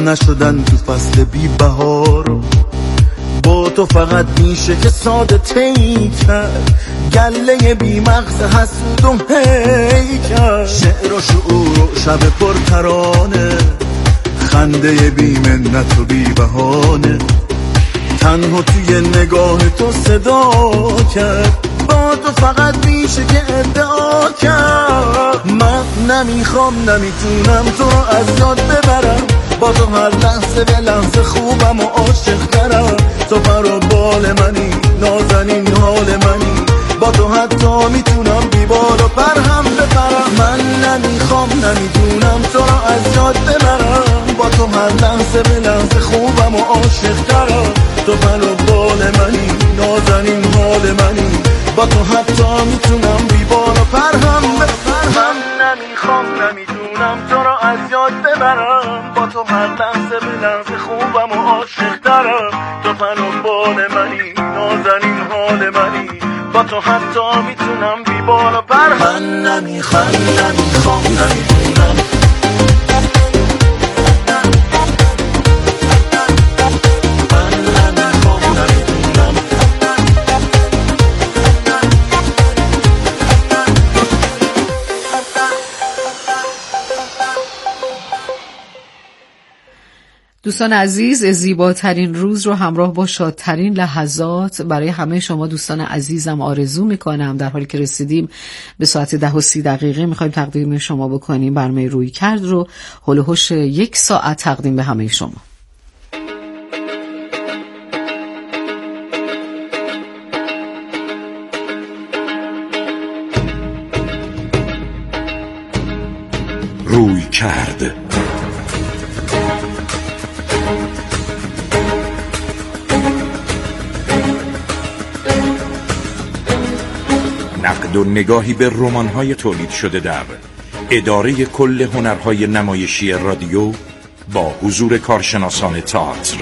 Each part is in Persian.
جمع نشدن تو فصل بی بهار، با تو فقط میشه که ساده تی کرد گله بی مغز حسود و هیکر. شعر و شعور و شب پر ترانه، خنده بی منت و بی بهانه، تنها توی نگاه تو صدا کرد، با تو فقط میشه که ادعا کرد. من نمیخوام نمیتونم تو رو از یاد ببرم، با تو هر لحظه به لحظه خوبم و عاشق ترم. تو پر و بال منی، نازنین حال منی، با تو حتی میتونم بیبال و پر هم بپرم. من نمیخوام نمیتونم تو رو از یاد ببرم، با تو هر لحظه به لحظه خوبم و عاشق ترم. تو پر و بال منی، نازنین حال منی، با تو حتی میتونم بیبال و پر هم بپرم. من نمیخوام نمیتونم تو رو از یاد ببرم، با تو هر لحظه به لحظه خوبم و عاشق ترم. تو پر و بال منی، نازنین حال منی، با تو حتی میتونم بیبال و پر. من نمیخوام نمیتونم دوستان عزیز، زیباترین روز رو همراه با شادترین لحظات برای همه شما دوستان عزیزم آرزو میکنم. در حالی که رسیدیم به ساعت 10:30 میخوایم تقدیم شما بکنیم برنامه رویکرد رو هول و هوش 1 ساعت تقدیم به همه شما. رویکرد نقد و نگاهی به رمان‌های تولید شده در اداره کل هنرهای نمایشی رادیو با حضور کارشناسان تئاتر.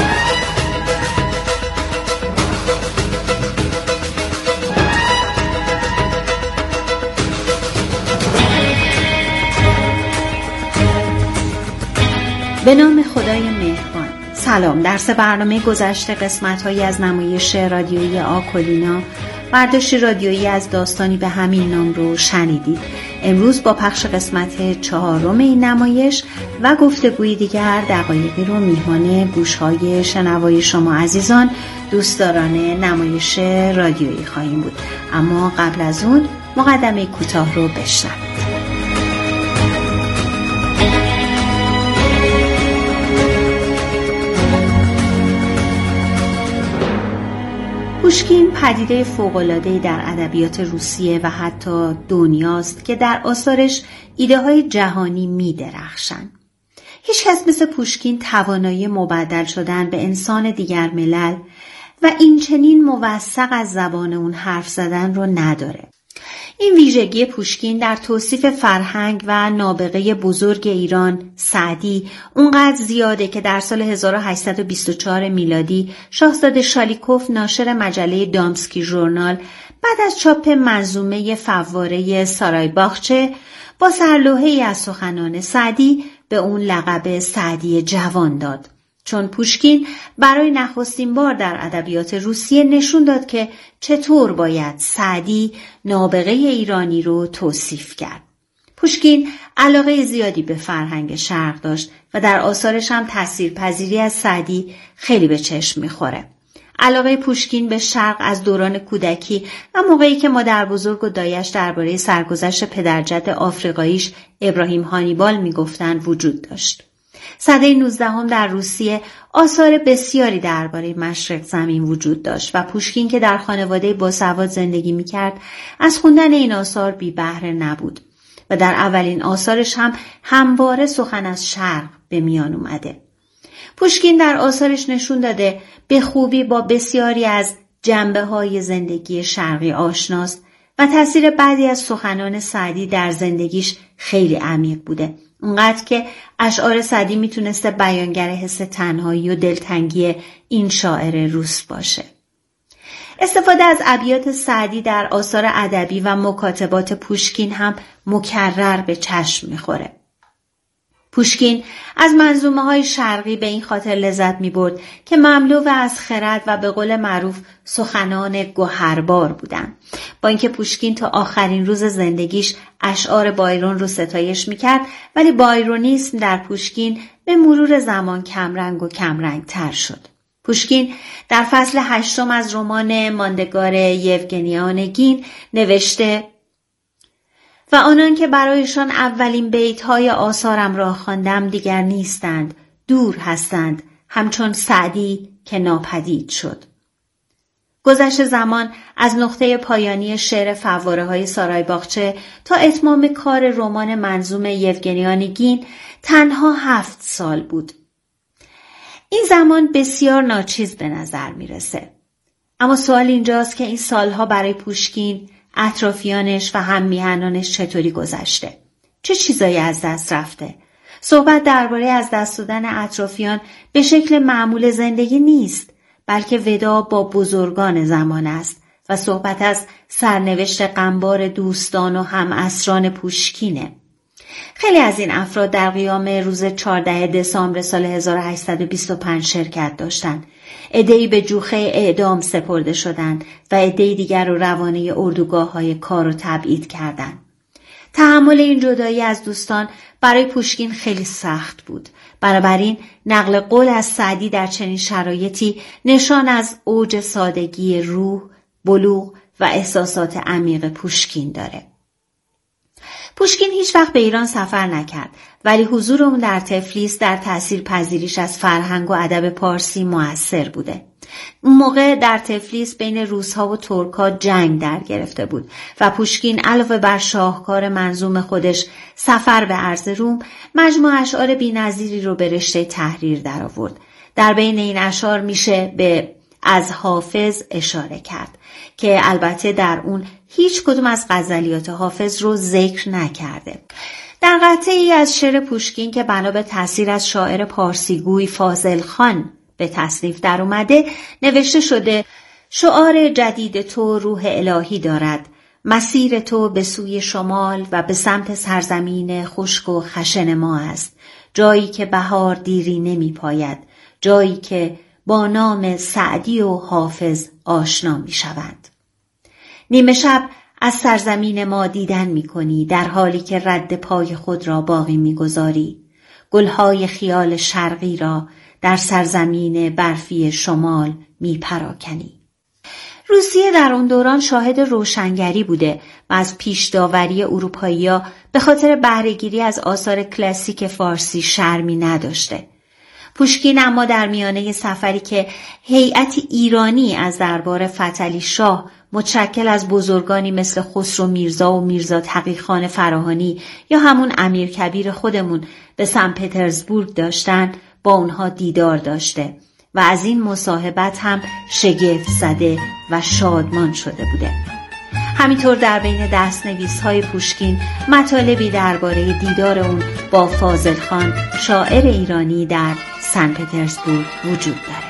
به نام خدای مهربان. سلام. در 3 برنامه گذشته قسمت‌هایی از نمایش رادیویی آکولینا، برداشت رادیویی از داستانی به همین نام رو شنیدید. امروز با پخش قسمت 4 این نمایش و گفتگوی دیگر دقایقی رو میهمان گوش‌های شنوای شما عزیزان دوستداران نمایش رادیویی خواهیم بود. اما قبل از اون مقدمه کوتاه رو بشنوید. پوشکین پدیده فوق‌العاده‌ای در ادبیات روسیه و حتی دنیاست که در آثارش ایده‌های جهانی می‌درخشند. هیچ کس مثل پوشکین توانایی مبدل شدن به انسان دیگر ملل و این چنین موثق از زبان اون حرف زدن رو نداره. این ویژگی پوشکین در توصیف فرهنگ و نابغه بزرگ ایران، سعدی، اونقدر زیاده که در سال 1824 میلادی شاهزاده شالیکوف ناشر مجله دامسکی ژورنال بعد از چاپ منظومه فواره سارای باغچه با سرلوحه‌ای از سخنان سعدی به اون لقب سعدی جوان داد. چون پوشکین برای نخستین بار در ادبیات روسیه نشون داد که چطور باید سعدی نابغه ایرانی رو توصیف کرد. پوشکین علاقه زیادی به فرهنگ شرق داشت و در آثارش هم تاثیرپذیری از سعدی خیلی به چشم میخوره. علاقه پوشکین به شرق از دوران کودکی و موقعی که مادر بزرگ و دایش درباره سرگذشت پدرجد آفریقاییش ابراهیم هانیبال میگفتن وجود داشت. سده 19 در روسیه آثار بسیاری درباره مشرق زمین وجود داشت و پوشکین که در خانواده باسواد زندگی میکرد از خوندن این آثار بی بهره نبود و در اولین آثارش هم همواره سخن از شرق به میان اومده. پوشکین در آثارش نشون داده به خوبی با بسیاری از جنبه‌های زندگی شرقی آشناست و تاثیر بعضی از سخنان سعدی در زندگیش خیلی عمیق بوده. اونقدر که اشعار سعدی میتونسته بیانگر حس تنهایی و دلتنگی این شاعر روس باشه. استفاده از ابیات سعدی در آثار ادبی و مکاتبات پوشکین هم مکرر به چشم میخوره. پوشکین از منظومه‌های شرقی به این خاطر لذت می‌برد که مملو از خرد و به قول معروف سخنان گوهربار بودند. با اینکه پوشکین تا آخرین روز زندگیش اشعار بایرون رو ستایش می‌کرد، ولی بایرونیسم در پوشکین به مرور زمان کمرنگ و کمرنگ‌تر شد. پوشکین در فصل 8 از رمان ماندگار یوگنی آنگین نوشته: و آنان که برایشان اولین بیت‌های آثارم را خواندم دیگر نیستند، دور هستند، همچون سعدی که ناپدید شد. گذشت زمان از نقطه پایانی شعر فواره‌های سارای باغچه تا اتمام کار رمان منظوم یوگنی آنگین تنها 7 سال بود. این زمان بسیار ناچیز به نظر میرسه. اما سوال اینجاست که این سالها برای پوشکین، اطرافیانش و هم میهنانش چطوری گذشته؟ چه چیزایی از دست رفته؟ صحبت درباره از دست دادن اطرافیان به شکل معمول زندگی نیست، بلکه وداع با بزرگان زمان است و صحبت از سرنوشت غمبار دوستان و هم اسران پوشکینه. خیلی از این افراد در قیام روز 14 دسامبر سال 1825 شرکت داشتند. عده‌ای به جوخه اعدام سپرده شدند و عده‌ای دیگر رو روانه اردوگاه‌های کار و تبعید کردند. تحمل این جدایی از دوستان برای پوشکین خیلی سخت بود. بنابراین نقل قول از سعدی در چنین شرایطی نشان از اوج سادگی روح، بلوغ و احساسات عمیق پوشکین داره. پوشکین هیچ وقت به ایران سفر نکرد، ولی حضور اون در تفلیس در تأثیر پذیریش از فرهنگ و ادب پارسی مؤثر بوده. اون موقع در تفلیس بین روس‌ها و ترک‌ها جنگ در گرفته بود و پوشکین علاوه بر شاهکار منظوم خودش سفر به ارض روم، مجموع اشعار بی‌نظیری رو به رشته تحریر درآورد. در بین این اشعار میشه به از حافظ اشاره کرد که البته در اون هیچ کدوم از غزلیات حافظ رو ذکر نکرده. در قطعی از شعر پوشکین که بنا به تأثیر از شاعر پارسیگوی فاضل خان به تصنیف در اومده نوشته شده: شعار جدید تو روح الهی دارد، مسیر تو به سوی شمال و به سمت سرزمین خشک و خشن ما است، جایی که بهار دیری نمی پاید، جایی که با نام سعدی و حافظ آشنا می شوند. نیمه شب از سرزمین ما دیدن می کنی در حالی که رد پای خود را باقی می گذاری. گلهای خیال شرقی را در سرزمین برفی شمال می پراکنی. روسیه در اون دوران شاهد روشنگری بوده و از پیش داوری اروپایی‌ها به خاطر بهره‌گیری از آثار کلاسیک فارسی شرمی نداشته. پوشکین اما در میانه سفری که هیئتی ایرانی از دربار فتحعلی شاه متشکل از بزرگانی مثل خسرو میرزا و میرزا تقی‌خان فراهانی یا همون امیرکبیر خودمون به سن پترزبورگ داشتن، با اونها دیدار داشته و از این مصاحبت هم شگفت زده و شادمان شده بوده. همینطور در بین دست‌نویس‌های پوشکین مطالبی درباره دیدار اون با فاضل خان شاعر ایرانی در سن پترزبورگ وجود داره.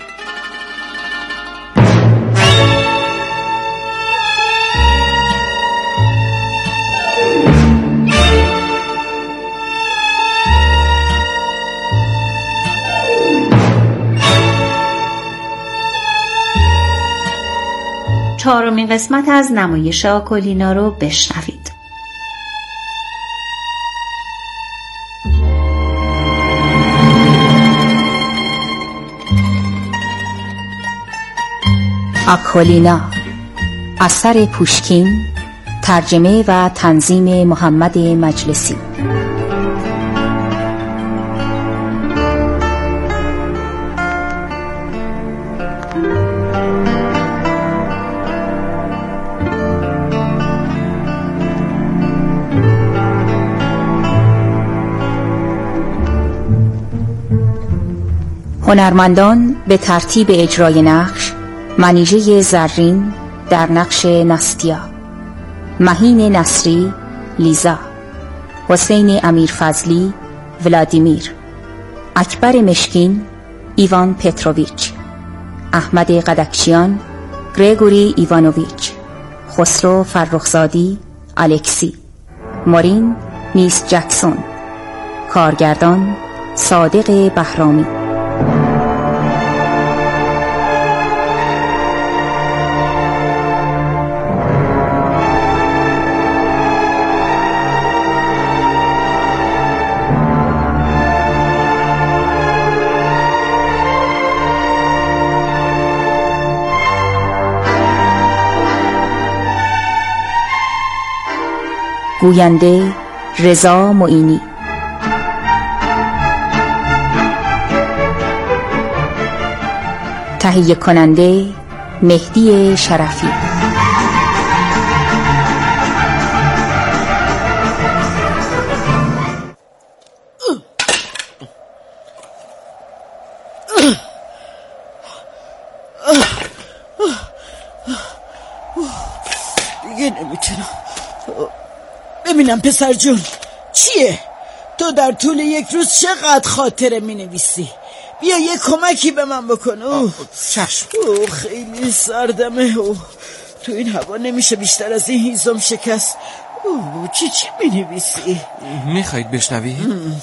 چهارمین قسمت از نمایش آکولینا رو بشنوید. آکولینا، اثر پوشکین، ترجمه و تنظیم محمد مجلسی. هنرمندان به ترتیب اجرای نقش: منیژه زرین در نقش نستیا، مهین نصری لیزا، حسین امیرفضلی ولادیمیر، اکبر مشکین ایوان پتروویچ، احمد قدکشیان گریگوری ایوانوویچ، خسرو فرخزادی الکسی، مارین میس جکسون، کارگردان صادق بهرامی. گوینده رضا معینی. تهیه کننده مهدی شرفی. دیگه نمیتونم. ببینم پسر جون چیه؟ تو در طول یک روز چقدر خاطره می نویسی؟ بیا یه کمکی به من بکن. چشم. خیلی سردمه. تو این هوا نمیشه بیشتر از این هیزم شکست. چی می نویسی؟ میخواید بشنوی؟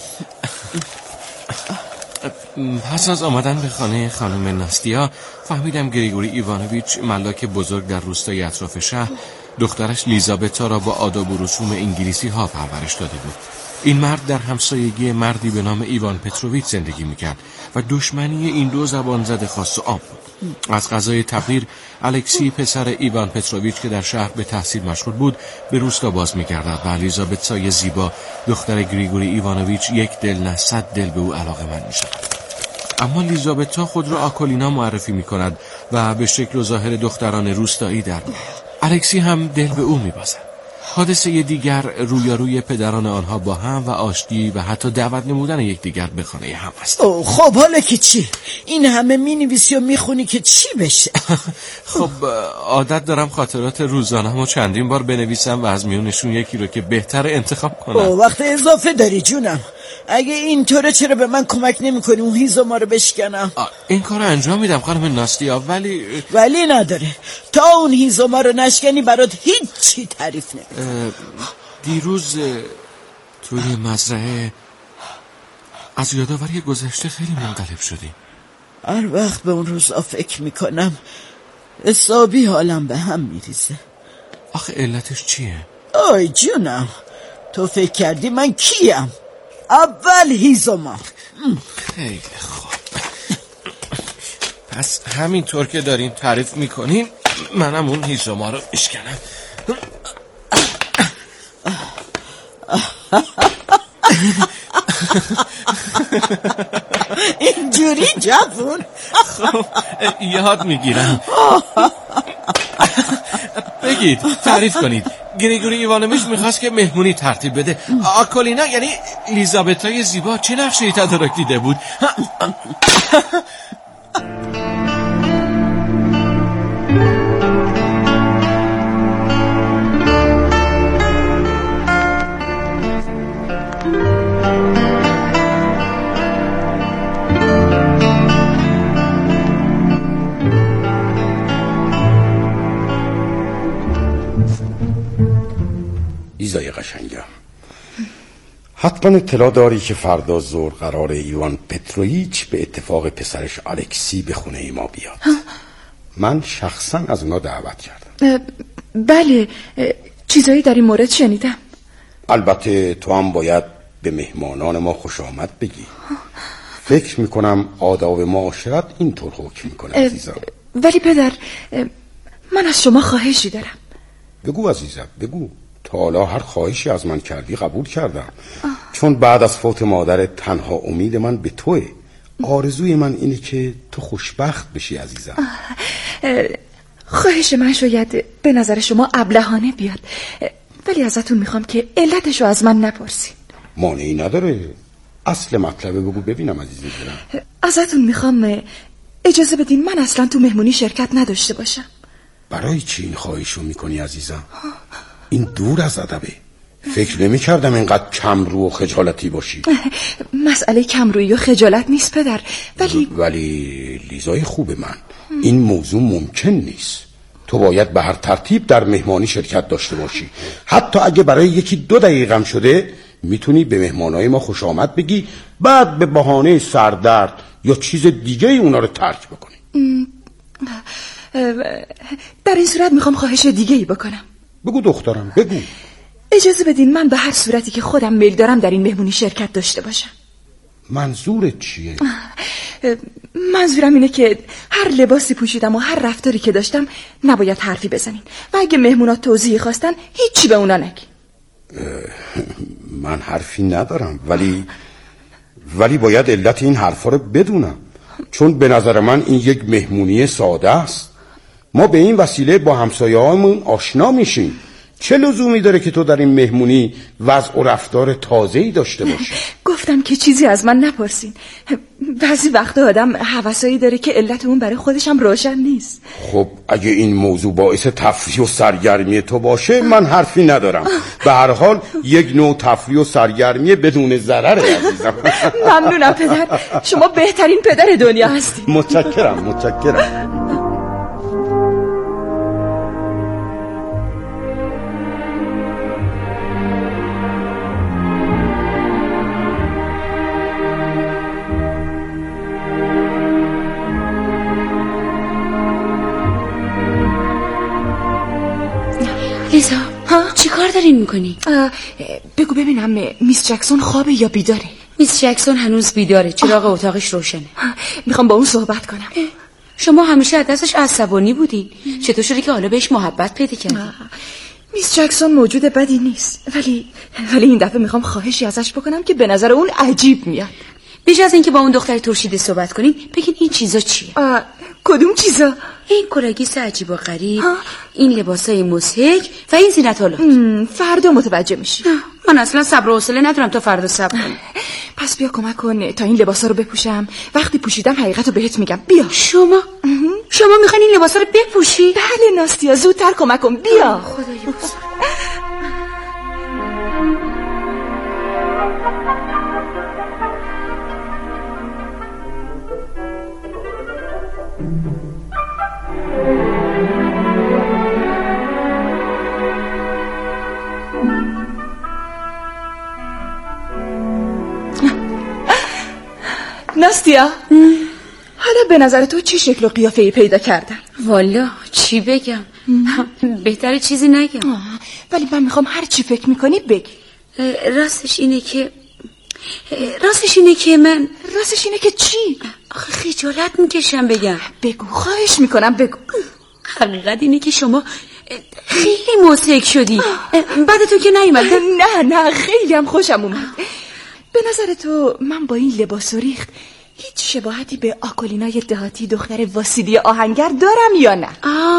پس از آمدن به خانه خانم ناستیا فهمیدم گریگوری ایوانویچ ملاک بزرگ در روستای اطراف شهر دخترش لیزابتا را با آداب و رسوم انگلیسی ها پرورش داده بود. این مرد در همسایگی مردی به نام ایوان پتروویچ زندگی میکرد و دشمنی این دو زبان زده خاص و عام بود. از قضای تغییر الکسی پسر ایوان پتروویچ که در شهر به تحصیل مشغول بود به روستا باز میگردد و لیزابتا زیبا دختر گریگوری ایوانویچ یک دل نه 100 دل به او علاقه‌مند میشد. اما لیزابتا خود را آکولینا معرفی میکند و به شکل و ظاهر دختران روستایی در میاد. الکسی هم دل به او میبازد. حادثه دیگر رویاروی پدران آنها با هم و آشتی و حتی دعوت نمودن یکدیگر به خانه هم است. خب حالا که چی؟ این همه مینویسی و میخونی که چی بشه؟ خب عادت دارم خاطرات روزانه‌مو چندین بار بنویسم و از میونشون یکی رو که بهتر انتخاب کنم. وقت اضافه داری جونم. اگه اینطوره چرا به من کمک نمی‌کنی اون هیزو ما رو بشکنم؟ این کارو انجام میدم خانم ناستیا، ولی نداره. تا اون هیزو ما رو نشکنی برات هیچی تعریف نمی‌کنم. دیروز توی مزرعه از یادآوری گذشته خیلی منقلب شدیم. هر وقت به اون روزا فکر میکنم حسابی حالم به هم میریزه. آخه علتش چیه؟ آی جونم، تو فکر کردی من کیم؟ اول هیزوما. خیلی خوب. پس همینطور که دارین تعریف میکنین منم اون هیزوما رو اشکنم. اینجوری جوون؟ خب یاد میگیرم. بگید، تعریف کنید. گریگوری ایوانویچ میخواست که مهمونی ترتیب بده. آکولینا یعنی لیزابتای زیبا چه نقشه‌ای تدارک دیده بود؟ ایزای قشنگم، حتما اطلاع داری که فردا ظهر قرار ایوان پتروویچ به اتفاق پسرش الکسی به خونه ما بیاد. من شخصا از اونا دعوت کردم. بله، چیزایی در این مورد شنیدم. البته تو هم باید به مهمانان ما خوش آمد بگی. فکر میکنم آداب معاشرت اینطور حکم میکنه عزیزم. ولی پدر، من از شما خواهشی دارم. بگو عزیزم، بگو. تا حالا هر خواهشی از من کردی قبول کردم. چون بعد از فوت مادر تنها امید من به توه. آرزوی من اینه که تو خوشبخت بشی عزیزم. خواهش من شاید به نظر شما ابلهانه بیاد، ولی ازتون میخوام که علتشو از من نپرسین. مانعی نداره. اصل مطلبه بگو ببینم عزیزم دلم. ازتون میخوام اجازه بدین من اصلا تو مهمونی شرکت نداشته باشم. برای چی این خواهشو میکنی عزیزم؟ این دور از ادبه. فکر نمی کردم اینقدر کمرو و خجالتی باشی. مسئله کمرویی و خجالت نیست پدر، ولی لیزای خوب من، این موضوع ممکن نیست. تو باید به هر ترتیب در مهمانی شرکت داشته باشی. حتی اگه برای 1-2 دقیقه هم شده میتونی به مهمانای ما خوش آمد بگی، بعد به بهانه سردرد یا چیز دیگه اونا رو ترک بکنی. در این صورت میخوام خواهش دیگه ای بکنم. بگو دخترم، بگو. اجازه بدین من به هر صورتی که خودم میل دارم در این مهمونی شرکت داشته باشم. منظورت چیه؟ منظورم اینه که هر لباسی پوشیدم و هر رفتاری که داشتم نباید حرفی بزنین و اگه مهمونات توضیحی خواستن هیچی به اونا نگی. من حرفی ندارم، ولی باید علت این حرفا رو بدونم، چون به نظر من این یک مهمونی ساده است. ما به این وسیله با همسایه‌هامون آشنا میشیم. چه لزومی داره که تو در این مهمونی وضع و رفتار تازه‌ای داشته باشی؟ گفتم که چیزی از من نپرسین. بعضی وقتا آدم هوسایی داره که علت اون برای خودشم روشن نیست. خب اگه این موضوع باعث تفریح و سرگرمی تو باشه من حرفی ندارم. به هر حال یک نوع تفریح و سرگرمی بدون ضرر عزیزم. ممنونم پدر، شما بهترین پدر دنیا هستید. متشکرم. لیزا چی کار دارین میکنی؟ بگو ببینم میس جکسون خوابه یا بیداره؟ میس جکسون هنوز بیداره، چراغ اتاقش روشنه. میخوام با اون صحبت کنم. شما همیشه از دستش عصبانی بودین، چطور شده که حالا بهش محبت پیدا کردی؟ میس جکسون موجود بدی نیست، ولی این دفعه میخوام خواهشی ازش بکنم که به نظر اون عجیب میاد. بیش از این که با اون دختر ترشیده صحبت کنین، بگین این چیزا چیه؟ کدوم چیزا؟ این کلاگیس عجیب و غریب، این لباسای مضحک و این زینت‌آلات. فردا متوجه میشی. من اصلا صبر و حوصله ندارم تا فردا صبر کنم. پس بیا کمک کن تا این لباسا رو بپوشم. وقتی پوشیدم حقیقتو بهت میگم. بیا. شما میخواین این لباسا رو بپوشی؟ بله ناستیا، زودتر کمک کن. بیا. خدای بزرگ. ناستیا، حالا به نظر تو چه شکل و قیافه‌ای پیدا کردم؟ والا چی بگم؟ بهتره چیزی نگم. ولی من میخوام هر چی فکر میکنی بگی. راستش اینه که من چی؟ آخه خجالت میکشم بگم. بگو، خواهش میکنم بگو. حقیقت اینه که شما خیلی مضحک شدی. بعد تو که نیومد؟ نه خیلی هم خوشم اومد. به نظر تو من با این لباس و ریخت هیچ شباهتی به آکولینای دهاتی دختر واسیدی آهنگر دارم یا نه؟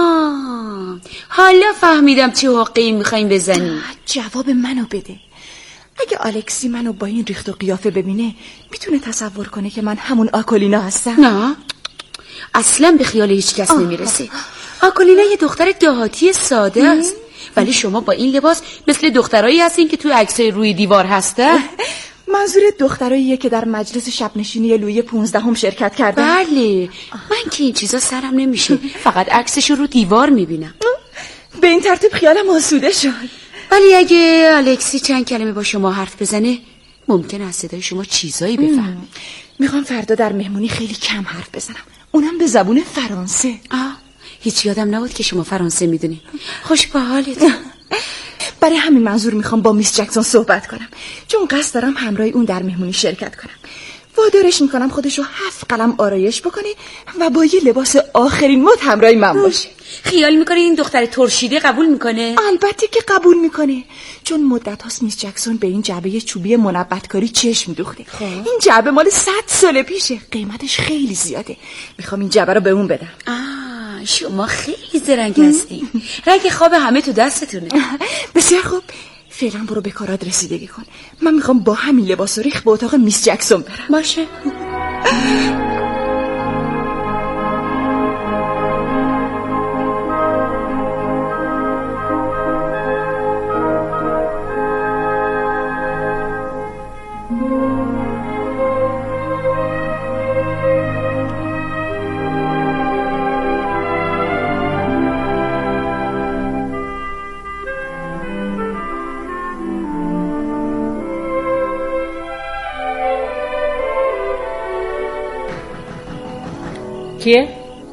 حالا فهمیدم چه حقی میخوایم بزنی. جواب منو بده. اگه الکسی منو با این ریخت و قیافه ببینه میتونه تصور کنه که من همون آکولینا هستم؟ نه اصلا به خیال هیچ کس نمیرسه. آکولینا یه دختر دهاتی ساده است، ولی شما با این لباس مثل دخترایی هستین که توی عکسای روی دیوار هسته. منظور دختراییه که در مجلس شب نشینی لویی 15 شرکت کردن؟ بله. من که این چیزا سرم نمیشه، فقط عکسشو رو دیوار میبینم. به این ترتیب خیالم آسوده شد. ولی اگه الکسی چند کلمه با شما حرف بزنه ممکنه از صدای شما چیزایی بفهمه. میخوام فردا در مهمونی خیلی کم حرف بزنم، اونم به زبون فرانسه. هیچ یادم نبود که شما فرانسه میدونی. خوش به حالت. برای همین منظور میخوام با میس جکسون صحبت کنم، چون قصد دارم همراه اون در مهمونی شرکت کنم. وادارش میکنم خودشو 7 قلم آرایش بکنه و با یه لباس آخرین مد همراه من باشه. خیال میکنه این دختر ترشیده قبول میکنه؟ البته که قبول میکنه، چون مدت هاست میس جکسون به این جعبه چوبی منبتکاری چشم دوخته. این جعبه مال 100 سال پیشه، قیمتش خیلی زیاده. میخوام این جعبه رو به اون بدم. شما خیلی زرنگ هستی. رنگ خواب همه تو دستتونه. بسیار خوب، فعلا برو به کارات رسیدگی کن. من میخوام با همین لباس و ریخ به اتاق میس جکسون برم. باشه. کیه؟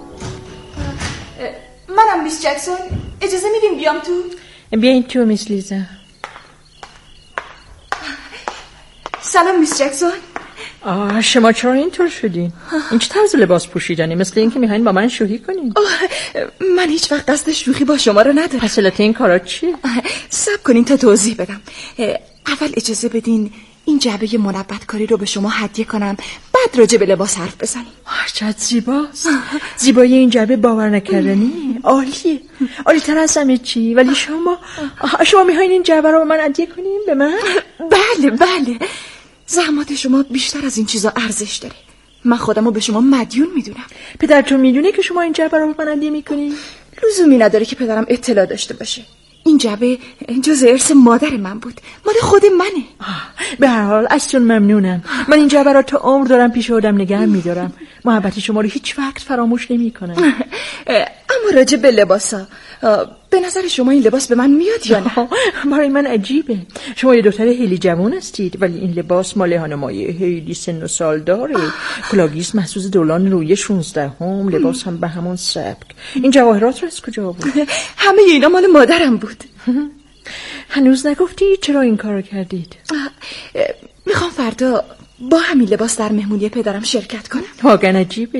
منم میس جکسون. اجازه میدیم بیام تو؟ بیاین تو میس لیزا. سلام میس جکسون. شما چرا اینطور شدین؟ این چه طرز لباس پوشیدنی؟ مثل این که میخواین با من شوخی کنین. من هیچ وقت قصد شوخی با شما رو ندارم. پس علت این کارا چیه؟ صبر کنین تا توضیح بدم. اول اجازه بدین این جعبه منبتکاری رو به شما هدیه کنم، بعد راجع به لباس حرف بزنیم. چقدر زیباست. زیبایی این جعبه باور نکردنی. عالیه. عالی‌تر از همه چی. ولی شما میخواین این جعبه رو به من هدیه کنین؟ به من؟ بله. زحمات شما بیشتر از این چیزا ارزش داره. من خودمو به شما مدیون میدونم. پدرتون میدونه که شما این جعبه رو به من هدیه میکنین؟ لزومی نداره که پدرم اطلاع داشته باشه. این جعبه جزء ارث مادر من بود، مال خود منه. به هر حال ازتون ممنونم. من این جعبه را تا عمر دارم پیش خودم نگه میدارم. محبت شما رو هیچ وقت فراموش نمیکنم. اما راجع به لباسا، به نظر شما این لباس به من میاد یا نه؟ برای من عجیبه. شما یه دختر خیلی جوان هستید ولی این لباس مال خانمای خیلی سن و سال داره. کلاگیس محسوس دوران روی 16 لباس هم به همون سبک. این جواهرات رو از کجا بود؟ همه اینا مال مادرم بود. هنوز نگفتی چرا این کارو کردید؟ میخوام فردا با همین لباس در مهمونی پدرم شرکت کنم. واقعا عجیبه.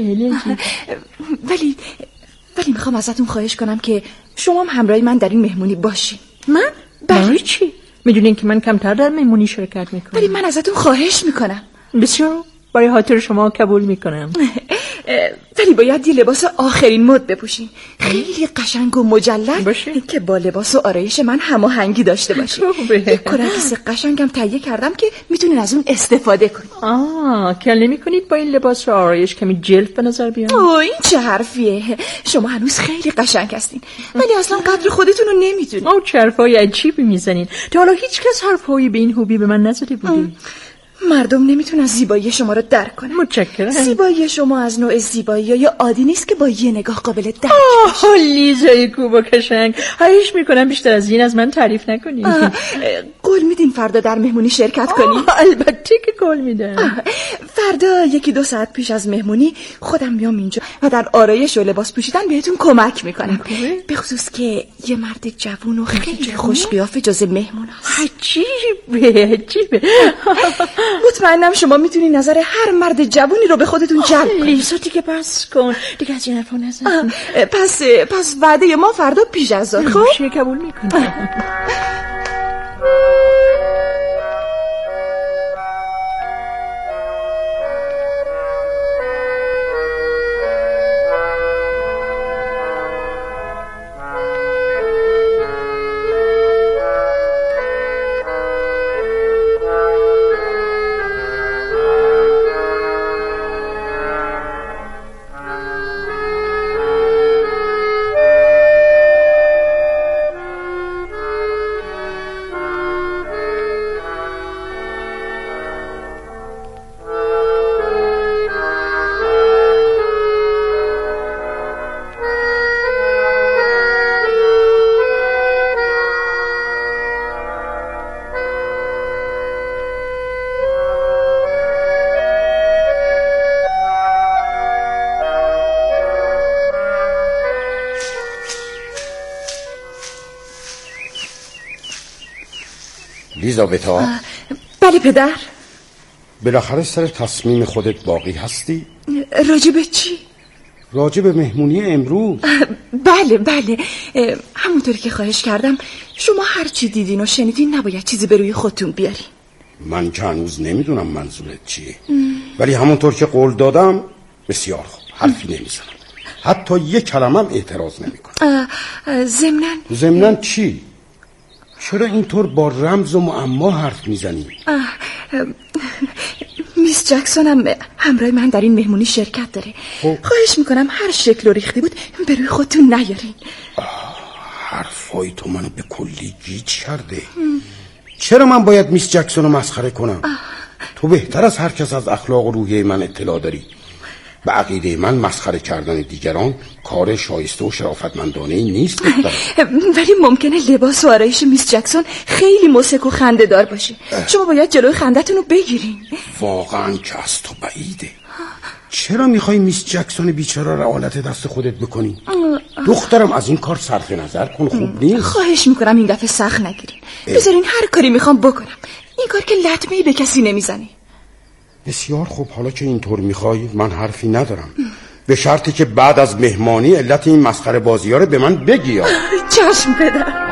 ولی میخوام ازتون خواهش کنم که شما هم همراه من در این مهمونی باشین. من؟ برای چی؟ میدونین که من کمتر در مهمونی شرکت میکنم. ولی من ازتون خواهش میکنم. بسیار، برای خاطر شما قبول میکنم. ولی باید یه لباس آخرین مد بپوشین، خیلی قشنگ و مجلل باشه که با لباس و آرایش من هماهنگی داشته باشه. یه کلاگیس قشنگم تهیه کردم که میتونین از اون استفاده کنید. کله میکنید با این لباس و آرایش کمی جلف به نظر بیان؟ این چه حرفیه؟ شما هنوز خیلی قشنگ هستین ولی اصلا قدر خودتون رو نمیدونید. چه حرفای عجیبی میزنین. تا حالا هیچ کس حرفایی به این خوبی به من نزده بوده. مردم نمیتونن زیبایی شما رو درک کنن. متشکرم. زیبایی شما از نوع زیبایی عادی نیست که با یه نگاه قابل درک بشه. لیزای کوب و قشنگ، خواهش میکنم بیشتر از این از من تعریف نکنید. قول میدین فردا در مهمونی شرکت کنی؟ البته که قول میدم. فردا 1-2 ساعت پیش از مهمونی خودم میام اینجا و در آرایش و لباس پوشیدن بهتون کمک میکنم. به خصوص که یه مرد جوون و خیلی خوش قیافه جز مهموناست. عجیبه. مطمئنم شما میتونی نظر هر مرد جوونی رو به خودتون جلب کنی. لیزا دیگه بس کن، دیگه از این حرفا نزن. پس وعده ما فردا پیش از ظهر. خب قبول میکنم. لیزابتا. بله پدر. بالاخره سر تصمیم خودت باقی هستی؟ راجب چی؟ راجب مهمونی امروز. بله همونطوری که خواهش کردم شما هر چی دیدین و شنیدین نباید چیزی به روی خودتون بیارین. من که هنوز نمیدونم منظورت چیه ولی همونطور که قول دادم بسیار خوب، حرفی نمیزنم، حتی یک کلمم اعتراض نمیکنم. ضمناً چی؟ چرا اینطور با رمز و معما حرف میزنی؟ میس جکسون هم همراه من در این مهمونی شرکت داره. خواهش میکنم هر شکل و ریختی بود به روی خودتون نیارین. حرفای تو منو به کلی گیج کرده. چرا من باید میس جکسون رو مسخره کنم؟ تو بهتر از هر کس از اخلاق و روحیه من اطلاع داری. به عقیده من مسخره کردن دیگران کار شایسته و شرافتمندانه ای نیست. ولی ممکنه لباس و آرایش میس جکسون خیلی مسک و خنده دار باشه. شما باید جلوی خندتون رو بگیرین. واقعا که از تو بعیده. چرا میخوای میس جکسون بیچاره رو آلت دست خودت بکنی؟ دخترم از این کار صرف نظر کن، خوب نیست. خواهش میکنم این دفعه سخت نگیرین. بذارین هر کاری میخوام بکنم. این کار که لطمه‌ای به کسی نمیزنه. بسیار خوب، حالا که اینطور میخوای من حرفی ندارم، به شرطی که بعد از مهمانی علت این مسخره بازی‌ها رو به من بگی. چشم پدر.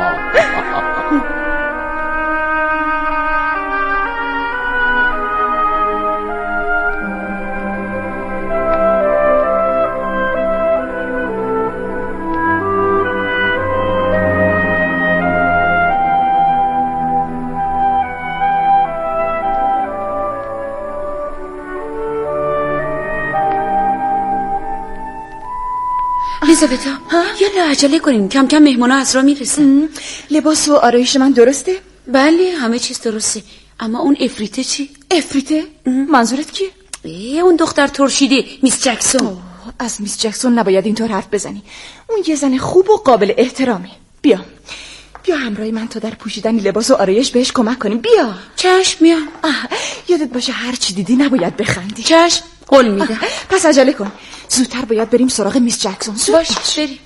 لیزابتا یالا عجله کنیم، کم کم مهمونا از راه میرسن. لباس و آرایش من درسته؟ بله همه چیز درسته، اما اون افریته چی؟ افریته؟ منظورت کیه؟ اون دختر ترشیده، میس جکسون. از میس جکسون نباید اینطور حرف بزنی. اون یه زن خوب و قابل احترامه. بیا همراه من تا در پوشیدن لباس و آرایش بهش کمک کنیم. بیا. چشم میام. یادت باشه هر چی دیدی نباید بخندی. چشم قول میدم. پس عجله کن، زودتر باید بریم سراغ میس جکسون. باش بریم.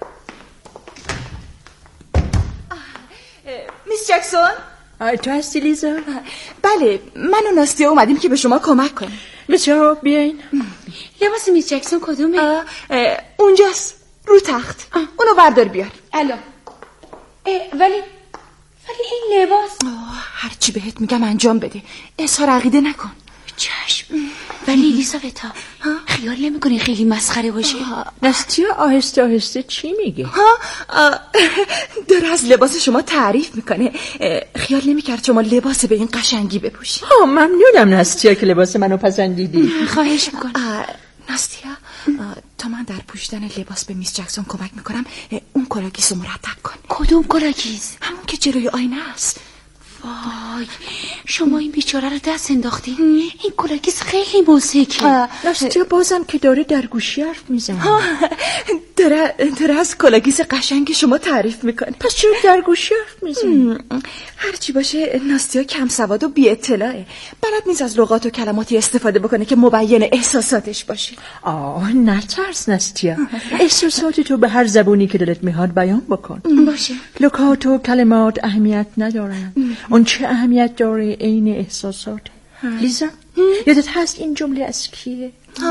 میس جکسون؟ تو هستی لیزا؟ بله، من و ناستیا اومدیم که به شما کمک کنیم. بچه‌ها بیاین. لباس میس جکسون کدومه؟ اونجاست رو تخت. اونو بردار بیار. الان. ولی این لباس هر چی بهت میگم انجام بده، اظهار عقیده نکن. چشم. ولی لیزابتا خیال نمی‌کنی خیلی مسخره باشه؟ ناستیا آهسته آهسته چی میگه؟ داره از لباس شما تعریف میکنه. خیال نمیکرد شما لباس به این قشنگی بپوشی. ممنونم ناستیا که لباس منو پسندیدی. خواهش میکنم. ناستیا تا من در پوشیدن لباس به میس جکسون کمک میکنم، اون کلاگیس رو مرتب کن. کدوم کلاگیس؟ همون که جلوی آینه است. وای، شما این بیچاره رو دست انداختین؟ این کلاگیس خیلی موزیکه. ناستیا بازم که داره در گوشی حرف میزنه. داره از کلاگیس قشنگ شما تعریف میکنه. پس چرا در گوشی حرف میزنه؟ هرچی باشه ناستیا کم سواد و بی اطلاعه. بلد نیست از لغات و کلماتی استفاده بکنه که مبین احساساتش باشه. نترس ناستیا، احساسات تو به هر زبونی که دلت میخواد بیان بکن. باشه. لغات و کلمات اهمیت ندارن. اون چه اهمیت داره عین احساسات. لیزا یادت هست این جمله از کیه؟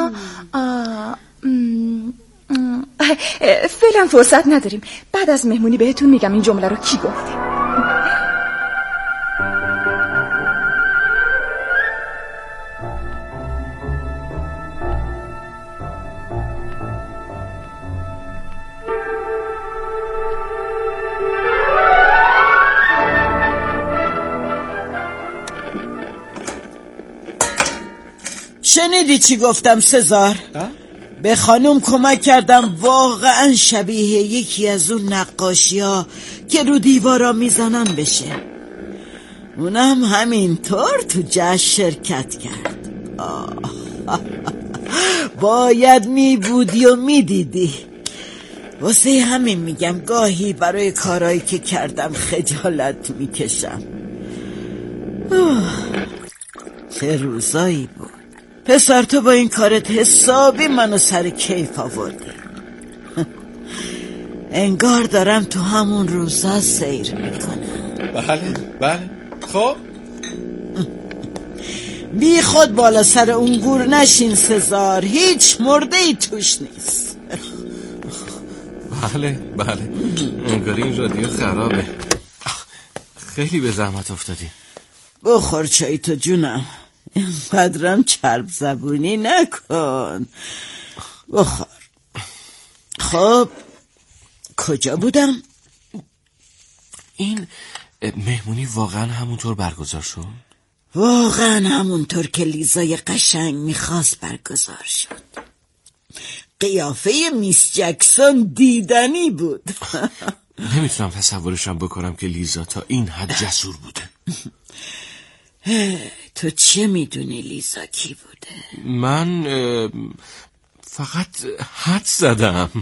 فعلا فرصت نداریم، بعد از مهمونی بهتون میگم این جمله رو کی گفته. شنیدی چی گفتم سزار؟ به خانم کمک کردم واقعا شبیه یکی از اون نقاشی‌ها که رو دیوارا میزنن بشه. اونم همینطور تو جشن شرکت کرد. باید میبودی و میدیدی. واسه همین میگم گاهی برای کارهایی که کردم خجالت میکشم. چه روزایی بود. پسر تو با این کارت حسابی منو سر کیف آوردی. انگار دارم تو همون روزا سیر میکنم. بله خب بی خود بالا سر اون گور نشین سزار، هیچ مرده ای توش نیست. بله انگار این رادیو خرابه. خیلی به زحمت افتادی. بخور چای تو جونم، اینقدرم چرب زبونی نکن. بخور. خب کجا بودم؟ این مهمونی واقعا همونطور برگزار شد؟ واقعا همونطور که لیزای قشنگ میخواست برگزار شد. قیافه میس جکسون دیدنی بود. نمیتونم تصورشم بکنم که لیزا تا این حد جسور بوده. تو چه میدونی لیزا کی بوده؟ من فقط حد زدم.